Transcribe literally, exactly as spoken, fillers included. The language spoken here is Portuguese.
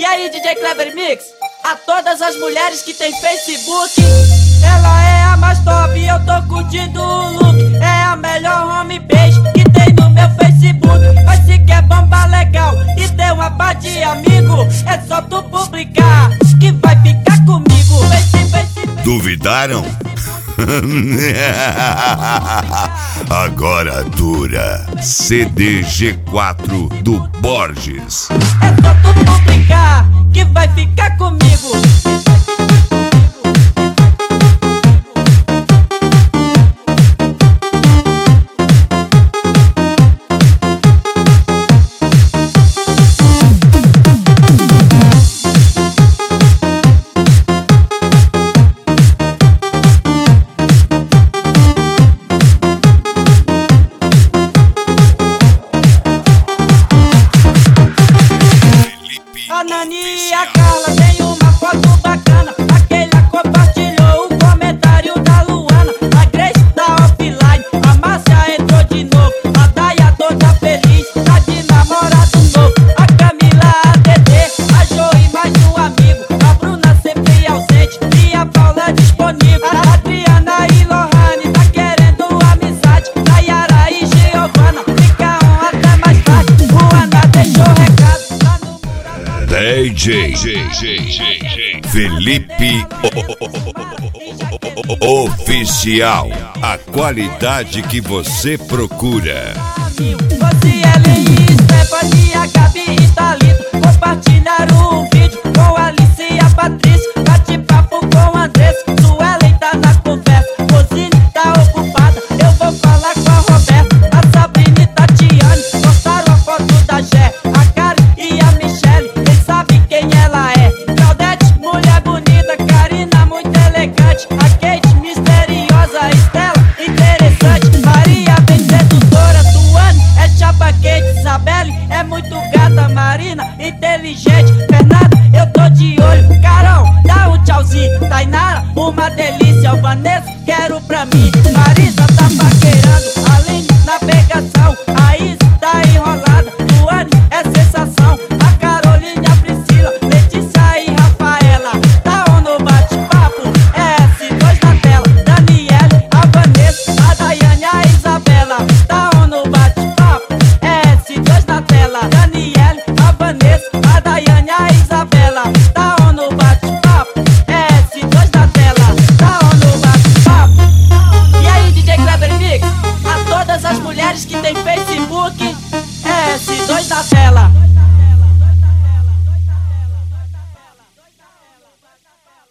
E aí, D J Kleber Mix? A todas as mulheres que tem Facebook, ela é a mais top e eu tô curtindo o look. É a melhor homepage que tem no meu Facebook. Mas se quer bombar legal e ter uma pá de amigo, é só tu publicar que vai ficar comigo. Face, face, face. Duvidaram? Agora dura. C D G quatro do Borges. É só tu publicar que vai ficar comigo. A Nani e a Carla tem uma foto bacana. Aquela compartilhou o comentário da Luana. A Grace tá offline, a Márcia entrou de novo. A Daya toda feliz, tá de namorado novo. A Camila, a Dedê, a Jo e mais um amigo. A Bruna sempre ausente e a Paula disponível. A Adriana e Lohane tá querendo amizade. Nayara e Giovana ficam até mais tarde. Luana deixou recado lá no mural. D J Felipe Oficial. A qualidade que você procura. Você, Ellen e Stephanie, a Gabi e Thalita compartilharam um vídeo com a Alice e a Patrícia. Bate-papo com a Andressa, Suelen tá na conversa. Rosine tá ocupada, eu vou falar com a Roberta. A Sabrina e Tatiane postaram a foto da Gé. A Karen e a Michelle, eles sabem quem ela é. Claudete, mulher bonita, Karina, muito elegante. A Kate, misteriosa, Estela, interessante. Maria, bem sedutora, Tuane, é chapa quente. Isabelle, é muito gata. Marina, inteligente. Fernanda, eu tô de olho. Carol, dá um tchauzinho. Tainara, uma delícia. Vanessa, quero pra mim.